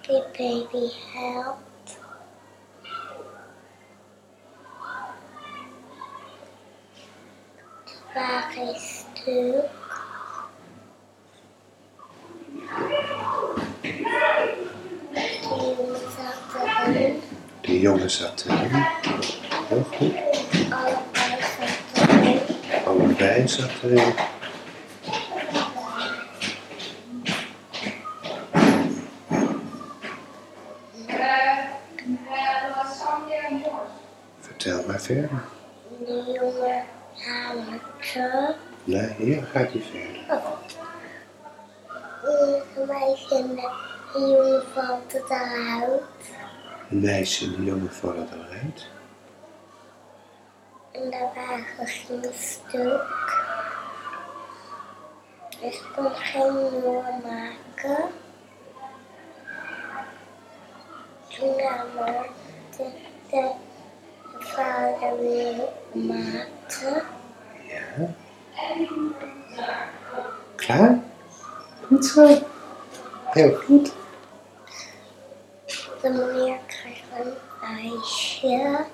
Die baby helpt. De wagen is stuk. De jongen zat erin. De jongen zat erin. Heel goed. Allebei zat erin. Allebei zat erin. Vertel maar verder. De jongen hamert. Nee, hier gaat hij verder. Een meisje en de jongen valt eruit. Een meisje en de jongen vallen eruit. En de wagen ging stuk. Dus ik kon geen nieuwe maken. Toen nam de vader weer maakte. Ja. Klaar? Goed zo. Heel goed. De meneer kreeg een ijsje.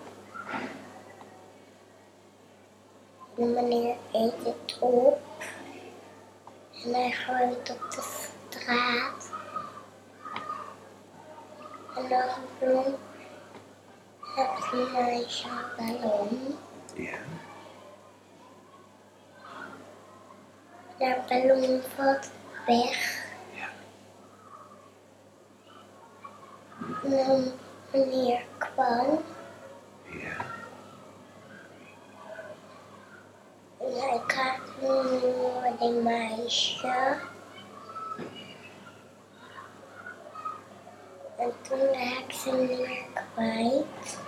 De meneer eet het op. En hij gooit het op de straat. En nog een bloem heeft een meisje een ballon. Ja. De ballon valt weg. Ja. En de meneer kwam. Ja. En hij krijgt een nieuwe meisje. En toen raakte ze meneer kwijt.